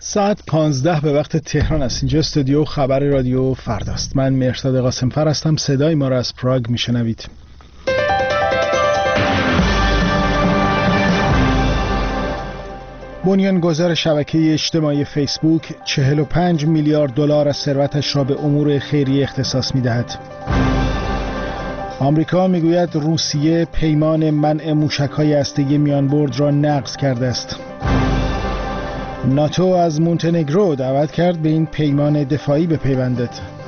ساعت 15 به وقت تهران است. اینجا استودیو خبر رادیو فرداست. من مهرداد قاسمفر هستم. صدای ما را از پراگ میشنوید. بنیانگذار شبکه اجتماعی فیسبوک 45 میلیارد دلار از ثروتش را به امور خیریه اختصاص می‌دهد. آمریکا میگوید روسیه پیمان منع موشک‌های هسته‌ای میانبرد را نقض کرده است. ناتو از مونتنگرو دعوت کرد به این پیمان دفاعی بپیوندد.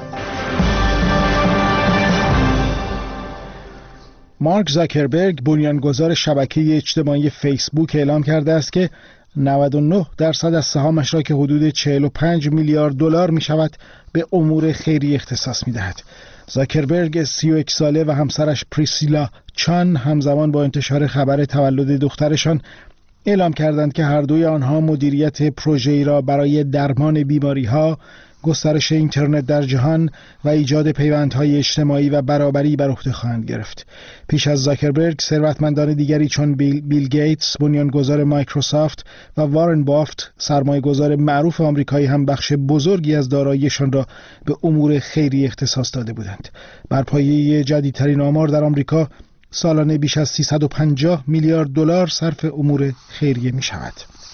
مارک زاکربرگ بنیانگذار شبکه اجتماعی فیسبوک اعلام کرده است که 99% از سهامش را که حدود 45 میلیارد دلار می شود به امور خیری اختصاص می دهد. زاکربرگ 31 ساله و همسرش پریسیلا چان همزمان با انتشار خبر تولد دخترشان اعلام کردند که هر دوی آنها مدیریت پروژه‌ای را برای درمان بیماری‌ها، گسترش اینترنت در جهان و ایجاد پیوندهای اجتماعی و برابری بر عهده خواهند گرفت. پیش از زاکربرگ ثروتمندان دیگری چون بیل گیتس بنیانگذار مایکروسافت و وارن بافت سرمایه‌گذار معروف آمریکایی هم بخش بزرگی از داراییشان را به امور خیری اختصاص داده بودند. بر پایه جدیدترین آمار در آمریکا سالانه بیش از 350 میلیارد دلار صرف امور خیریه می شود.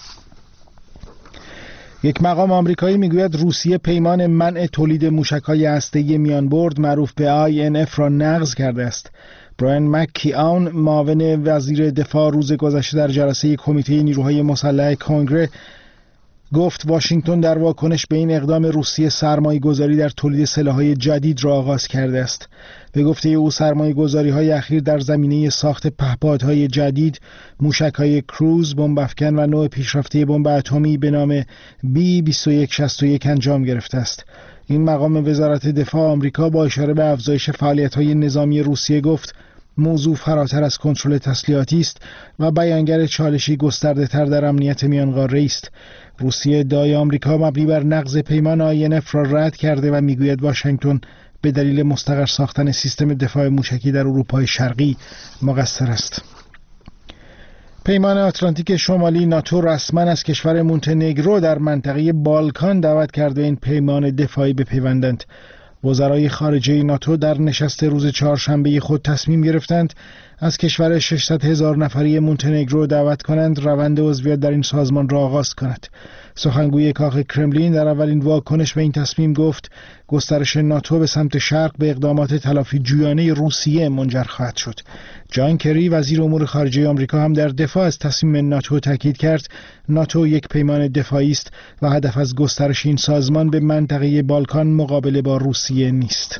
یک مقام آمریکایی میگوید روسیه پیمان منع تولید موشک‌های هسته‌ای میانبرد معروف به INF را نقض کرده است. برایان مک‌کیاون معاون وزیر دفاع روز گذشته در جلسه کمیته نیروهای مسلح کنگره گفت واشنگتن در واکنش به این اقدام روسیه سرمایه‌گذاری در تولید سلاح‌های جدید را آغاز کرده است. به گفته او سرمایه‌گذاری‌های اخیر در زمینه ساخت پهپادهای جدید، موشک‌های کروز، بمب افکن و نوع پیشرفته بمب اتمی به نام B-2161 انجام گرفته است. این مقام وزارت دفاع آمریکا با اشاره به افزایش فعالیت‌های نظامی روسیه گفت موضوع فراتر از کنترل تسلیحاتی است و بیانگر چالشی گسترده‌تر در امنیت میانقاره است. روسیه ادعای آمریکا مبنی بر نقض پیمان INF را رد کرده و میگوید واشنگتن به دلیل مستقر ساختن سیستم دفاع موشکی در اروپای شرقی مقصر است. پیمان آتلانتیک شمالی ناتو رسما از کشور مونتنگرو در منطقه بالکان دعوت کرده این پیمان دفاعی بپیوندند. وزرای خارجه ناتو در نشست روز چهارشنبه خود تصمیم گرفتند از کشور 600,000 نفری مونتنگرو دعوت کنند روند عضویت در این سازمان را آغاز کند. سخنگوی کاخ کرملین در اولین واکنش به این تصمیم گفت گسترش ناتو به سمت شرق به اقدامات تلافی جویانه روسیه منجر خواهد شد. جان کری وزیر امور خارجه آمریکا هم در دفاع از تصمیم ناتو تاکید کرد ناتو یک پیمان دفاعی است و هدف از گسترش این سازمان به منطقه بالکان مقابله با روسیه نیست.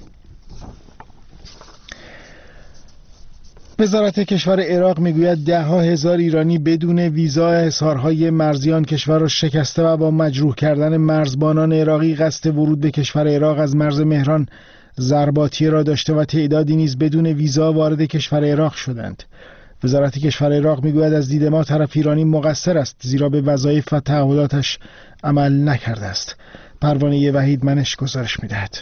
وزارت کشور عراق میگوید 10,000 ایرانی بدون ویزا حصارهای مرزیان کشور را شکسته و با مجروح کردن مرزبانان عراقی قصد ورود به کشور عراق از مرز مهران ضرباتی را داشته و تعدادی نیز بدون ویزا وارد کشور عراق شدند. وزارت کشور عراق میگوید از دید ما طرف ایرانی مقصر است زیرا به وظایف و تعهداتش عمل نکرده است. پروانه وحید منش گزارش میدهد.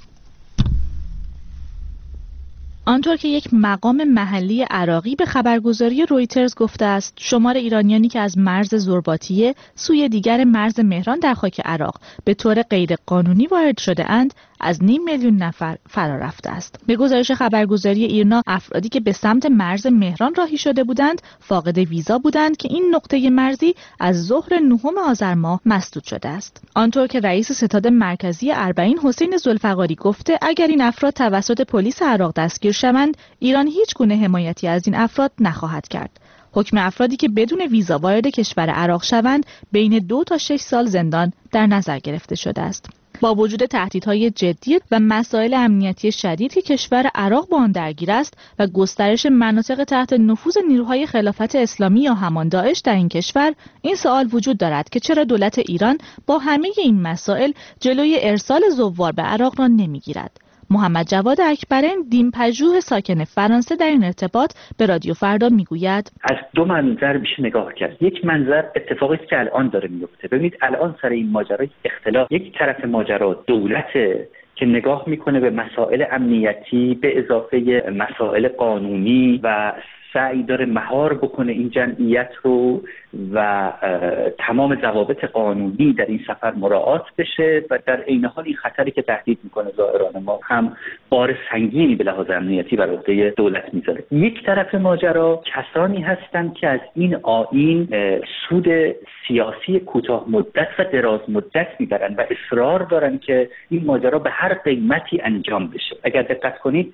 آنطور که یک مقام محلی عراقی به خبرگزاری رویترز گفته است شمار ایرانیانی که از مرز زرباتیه سوی دیگر مرز مهران در خاک عراق به طور غیر قانونی وارد شده اند از 500,000 نفر فرا رفته است. به گزارش خبرگزاری ایرنا افرادی که به سمت مرز مهران راهی شده بودند فاقد ویزا بودند که این نقطه مرزی از ظهر 9 آذر ماه مسدود شده است. آنطور که رئیس ستاد مرکزی اربعین حسین ذوالفقاری گفته اگر این افراد توسط پلیس عراق دستگیر شوند ایران هیچ گونه حمایتی از این افراد نخواهد کرد. حکم افرادی که بدون ویزا وارد کشور عراق شوند بین 2 تا 6 سال زندان در نظر گرفته شده است. با وجود تهدیدهای جدی و مسائل امنیتی شدید که کشور عراق با آن درگیر است و گسترش مناطق تحت نفوذ نیروهای خلافت اسلامی یا همان داعش در این کشور، این سوال وجود دارد که چرا دولت ایران با همه این مسائل جلوی ارسال زوار به عراق را نمیگیرد. محمد جواد اکبرین دین‌پژوه ساکن فرانسه در این ارتباط به رادیو فردا میگوید از 2 منظر میشه نگاه کرد. یک منظر اتفاقی است که الان داره میفته. ببینید الان سر این ماجرای اختلاف یک طرف ماجرا دولته که نگاه میکنه به مسائل امنیتی به اضافه مسائل قانونی و سعی داره مهار بکنه این جمعیت رو و تمام ضوابط قانونی در این سفر مراعات بشه و در عین حال این خطری که تهدید میکنه زائران ما هم بار سنگینی به لحاظ امنیتی بر عهده دولت میذاره. یک طرف ماجرا کسانی هستند که از این آیین سود سیاسی کوتاه مدت و دراز مدت میبرن و اصرار دارن که این ماجرا به هر قیمتی انجام بشه. اگر دقت کنید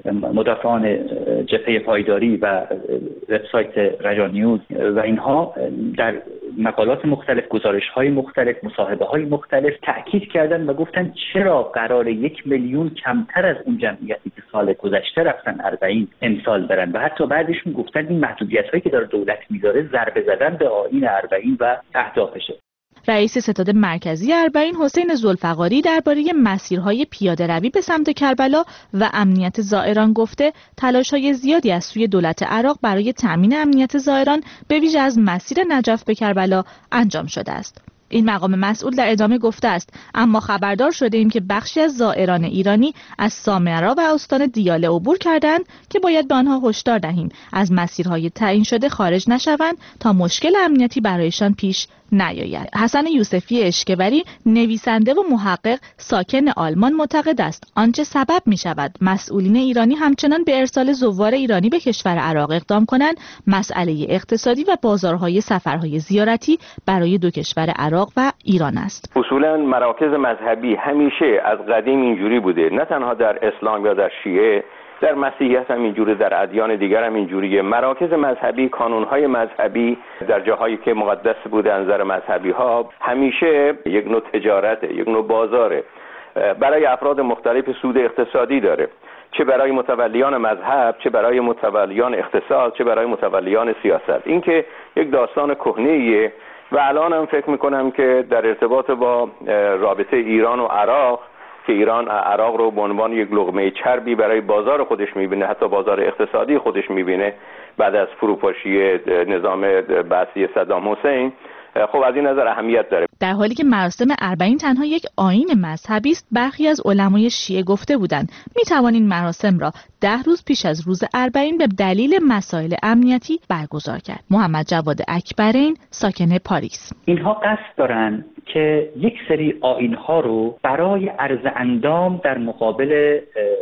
مدافعان جبهه پایداری و وبسایت رجا نیوز و اینها در مقالات مختلف، گزارش‌های مختلف، مصاحبه‌های مختلف تأکید کردن و گفتن چرا قرار 1 میلیون کمتر از اون جمعیتی که سال گذشته رفتن 40 امسال برن و حتی بعدشون گفتن این محدودیت‌هایی که داره دولت میذاره ضربه زدن به آیین 40 و اهدافشه. رئیس ستاد مرکزی 40 حسین ذوالفقاری درباره مسیرهای پیاده‌روی به سمت کربلا و امنیت زائران گفته تلاش‌های زیادی از سوی دولت عراق برای تأمین امنیت زائران به ویژه از مسیر نجف به کربلا انجام شده است. این مقام مسئول در ادامه گفته است اما خبردار شده ایم که بخشی از زائران ایرانی از سامرا و استان دیاله عبور کردند که باید به آنها هشدار دهیم از مسیرهای تعیین شده خارج نشوند تا مشکل امنیتی برایشان پیش نیاید. حسن یوسفی اشکبری نویسنده و محقق ساکن آلمان معتقد است آنچه سبب می شود مسئولین ایرانی همچنان به ارسال زوار ایرانی به کشور عراق اقدام کنند مسئله اقتصادی و بازارهای سفرهای زیارتی برای دو کشور عراق و ایران است. اصولا مراکز مذهبی همیشه از قدیم اینجوری بوده، نه تنها در اسلام یا در شیعه، در مسیحیت هم اینجوری، در ادیان دیگر هم اینجوریه. مراکز مذهبی، کانونهای مذهبی در جاهایی که مقدس بوده از نظر مذهبی ها همیشه یک نوع تجارته، یک نوع بازاره، برای افراد مختلف سود اقتصادی داره، چه برای متولیان مذهب، چه برای متولیان اقتصاد، چه برای متولیان سیاست. این که یک داستان کهنه‌ایه و الان هم فکر میکنم که در ارتباط با رابطه ایران و عراق که ایران عراق رو به عنوان یک لقمه چربی برای بازار خودش میبینه، حتی بازار اقتصادی خودش میبینه بعد از فروپاشی نظام بعثی صدام حسین، خب از این نظر اهمیت داره. در حالی که مراسم 40 تنها یک آیین مذهبی است، برخی از علمای شیعه گفته بودند میتوان این مراسم را 10 روز پیش از روز 40 به دلیل مسائل امنیتی برگزار کرد. محمد جواد اکبرین ساکن پاریس. اینها قصد دارن که یک سری آیین‌ها رو برای عرض اندام در مقابل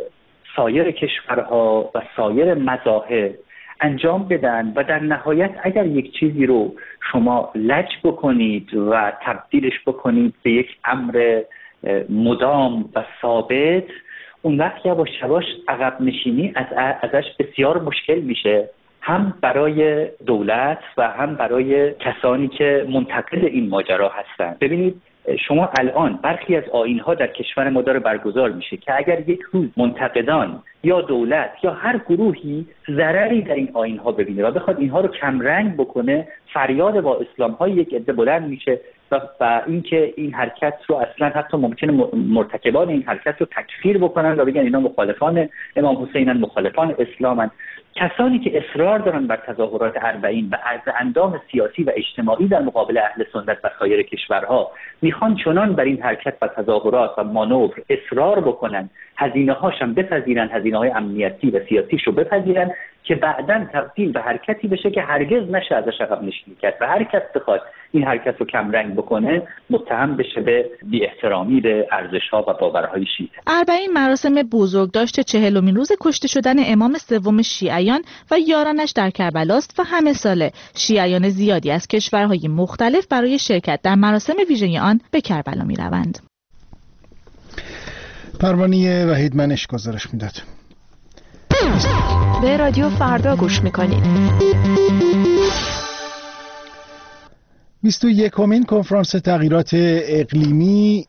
سایر کشورها و سایر مذاهب انجام بدن و در نهایت اگر یک چیزی رو شما لج بکنید و تبدیلش بکنید به یک امر مدام و ثابت، اون وقت یواش یواش عقب نشینی ازش بسیار مشکل میشه، هم برای دولت و هم برای کسانی که منتقد این ماجرا هستند. ببینید شما الان برخی از آیین‌ها در کشور ما داره برگزار میشه که اگر یک روز منتقدان یا دولت یا هر گروهی ضرری در این آیین‌ها ببینه و بخواد اینها رو کمرنگ بکنه، فریاد با اسلام‌های یک عده بلند میشه و اینکه این حرکت رو اصلا حتی ممکنه مرتکبان این حرکت رو تکفیر بکنن و بگن اینا مخالفان امام حسینن، مخالفان اسلامن. کسانی که اصرار دارن بر تظاهرات 40 و عرض اندام سیاسی و اجتماعی در مقابل اهل سنت و سایر کشورها میخوان چنان بر این حرکت و تظاهرات و مانور اصرار بکنن، هزینه‌هاش هم بپذیرن، هزینه‌های امنیتی و سیاسیش رو بپذیرن که بعداً تبدیل به حرکتی بشه که هرگز نشه ازش عقب نشینی کرد و هر کس بخواد این حرکت رو کمرنگ بکنه متهم بشه به بی‌احترامی به ارزش‌ها و باورهای شیعه. 40 مراسم بزرگداشت 40مین روز کشته شدن امام سوم شیعیان و یارانش در کربلاست و همه ساله شیعیان زیادی از کشورهای مختلف برای شرکت در مراسم ویژه آن به کربلا می‌روند. پروانه وحیدمنش گزارش میداد. به رادیو فردا گوش میکنید. 21مین کنفرانس تغییرات اقلیمی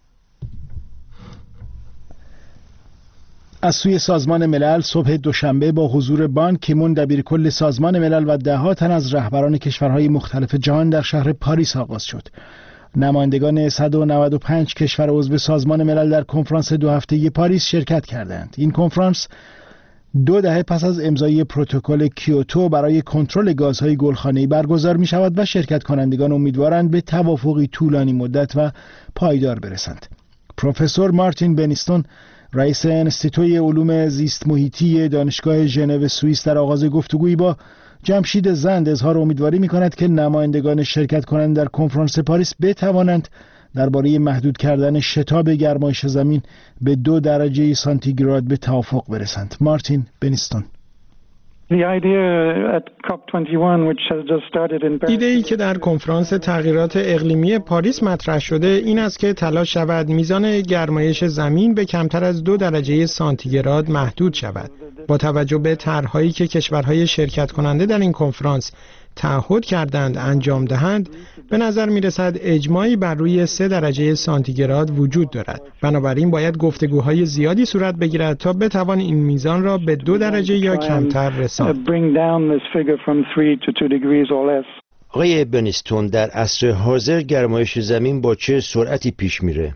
از سوی سازمان ملل صبح دوشنبه با حضور بان کی مون دبیرکل سازمان ملل و ده‌ها تن از رهبران کشورهای مختلف جهان در شهر پاریس آغاز شد. نمایندگان 195 کشور عضو سازمان ملل در کنفرانس 2 هفته‌ای پاریس شرکت کردند. این کنفرانس 2 دهه پس از امضای پروتکل کیوتو برای کنترل گازهای گلخانه‌ای برگزار می شود و شرکت کنندگان امیدوارند به توافقی طولانی مدت و پایدار برسند. پروفسور مارتین بنیستون رئیس انستیتوی علوم زیست محیطی دانشگاه ژنو سوئیس در آغاز گفتگویی با جمشید زند اظهار امیدواری می‌کند که نمایندگان شرکت کننده در کنفرانس پاریس بتوانند درباره محدود کردن شتاب گرمایش زمین به 2 درجه سانتیگراد به توافق برسند. مارتین بنیستون. ایده‌ای که در کنفرانس تغییرات اقلیمی پاریس مطرح شده این است که تلاش شود میزان گرمایش زمین به کمتر از 2 درجه سانتیگراد محدود شود. با توجه به طرح‌هایی که کشورهای شرکت کننده در این کنفرانس تعهد کردند انجام دهند، به نظر می رسد اجماعی بر روی 3 درجه سانتیگراد وجود دارد. بنابراین باید گفتگوهای زیادی صورت بگیرد تا بتوان این میزان را به 2 درجه یا کمتر رساند. آقای بنیستون، در عصر حاضر گرمایش زمین با چه سرعتی پیش میره؟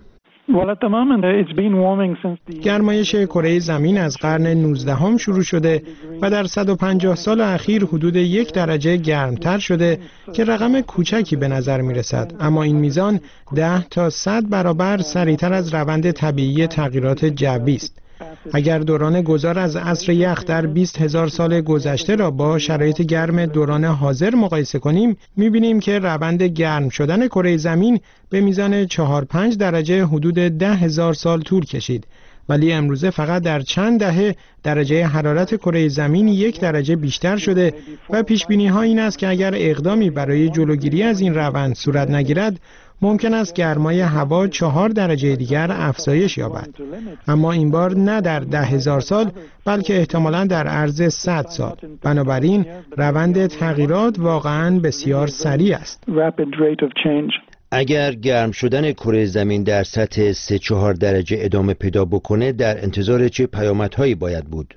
گرمایش کره زمین از قرن 19 شروع شده و در 150 سال اخیر حدود 1 درجه گرمتر شده که رقم کوچکی به نظر می رسد، اما این میزان 10 تا 100 برابر سریعتر از روند طبیعی تغییرات جوی است. اگر دوران گذار از عصر یخ در 20,000 سال گذشته را با شرایط گرم دوران حاضر مقایسه کنیم، می‌بینیم که روند گرم شدن کره زمین به میزان 4-5 درجه حدود 10,000 سال طول کشید، ولی امروزه فقط در چند دهه درجه حرارت کره زمین 1 درجه بیشتر شده و پیش‌بینی‌ها این است که اگر اقدامی برای جلوگیری از این روند صورت نگیرد، ممکن است گرمای هوا 4 درجه دیگر افزایش یابد، اما این بار نه در 10,000 سال بلکه احتمالاً در عرض 100 سال. بنابراین روند تغییرات واقعاً بسیار سریع است. اگر گرم شدن کره زمین در سطح 3-4 درجه ادامه پیدا بکنه، در انتظار چه پیامدهایی باید بود؟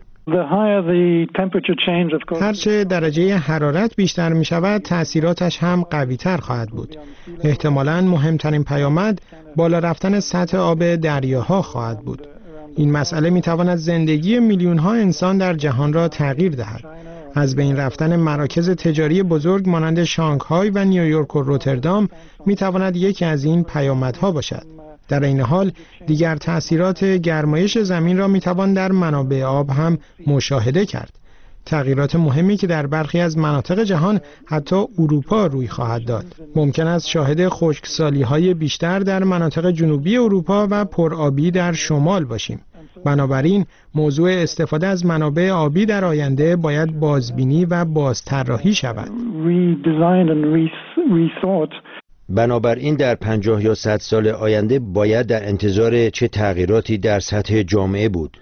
هرچه درجه حرارت بیشتر می شود تأثیراتش هم قوی تر خواهد بود. احتمالاً مهمترین پیامد بالا رفتن سطح آب دریاها خواهد بود. این مسئله می تواند زندگی میلیون ها انسان در جهان را تغییر دهد. از بین رفتن مراکز تجاری بزرگ مانند شانگهای و نیویورک و روتردام می تواند یکی از این پیامدها باشد. در این حال دیگر تأثیرات گرمایش زمین را میتوان در منابع آب هم مشاهده کرد. تغییرات مهمی که در برخی از مناطق جهان حتی اروپا روی خواهد داد. ممکن است شاهد خشکسالی‌های بیشتر در مناطق جنوبی اروپا و پرآبی در شمال باشیم. بنابراین موضوع استفاده از منابع آبی در آینده باید بازبینی و بازطراحی شود. بنابراین در 50 یا 100 سال آینده باید در انتظار چه تغییراتی در سطح جامعه بود؟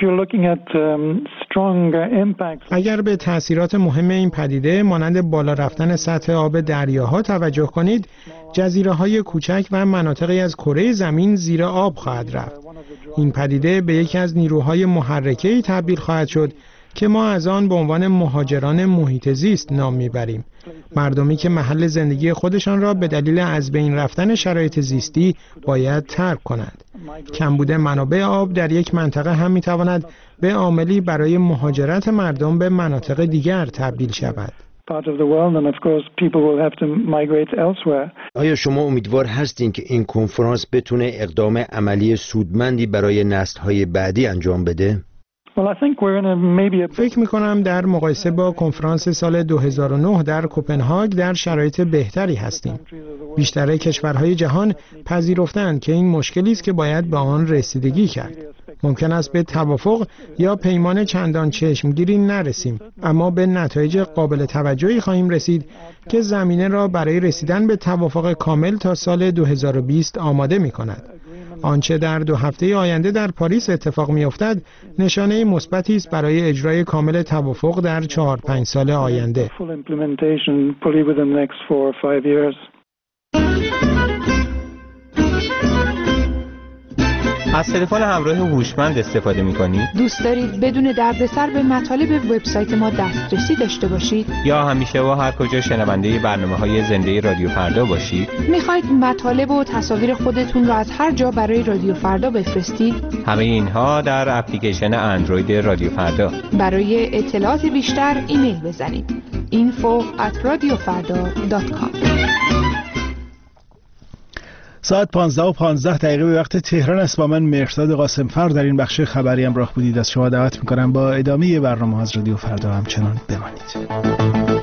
اگر به تأثیرات مهم این پدیده مانند بالا رفتن سطح آب دریاها توجه کنید، جزیره‌های کوچک و مناطقی از کره زمین زیر آب خواهد رفت. این پدیده به یکی از نیروهای محرکه‌ای تبدیل خواهد شد که ما از آن به عنوان مهاجران محیط زیست نام میبریم. مردمی که محل زندگی خودشان را به دلیل از بین رفتن شرایط زیستی باید ترک کنند. کمبود منابع آب در یک منطقه هم میتواند به عاملی برای مهاجرت مردم به مناطق دیگر تبدیل شود. آیا شما امیدوار هستین که این کنفرانس بتونه اقدام عملی سودمندی برای نسل‌های بعدی انجام بده؟ فکر می‌کنم در مقایسه با کنفرانس سال 2009 در کوپنهاگ در شرایط بهتری هستیم. بیشتر کشورهای جهان پذیرفتند که این مشکلی است که باید به آن رسیدگی کرد. ممکن است به توافق یا پیمان چندان چشمگیری نرسیم، اما به نتایج قابل توجهی خواهیم رسید که زمینه را برای رسیدن به توافق کامل تا سال 2020 آماده می‌کند. آنچه در 2 هفته آینده در پاریس اتفاق می‌افتد نشانه مثبتی است برای اجرای کامل توافق در 4-5 سال آینده. از تلفن همراه هوشمند استفاده می‌کنید؟ دوست دارید بدون دردسر به مطالب وبسایت ما دسترسی داشته باشید؟ یا همیشه و هر کجا شنونده برنامه‌های زنده رادیو فردا باشید؟ می‌خواید مطالب و تصاویر خودتون را از هر جا برای رادیو فردا بفرستید؟ همه اینها در اپلیکیشن اندروید رادیو فردا. برای اطلاعات بیشتر ایمیل بزنید info@radiofarda.com. ساعت 15:15 به وقت تهران است. با من مهرداد قاسمفر در این بخش خبری همراه بودید. از شما دعوت می‌کنم با ادامه برنامه از رادیو فردا همچنان بمانید.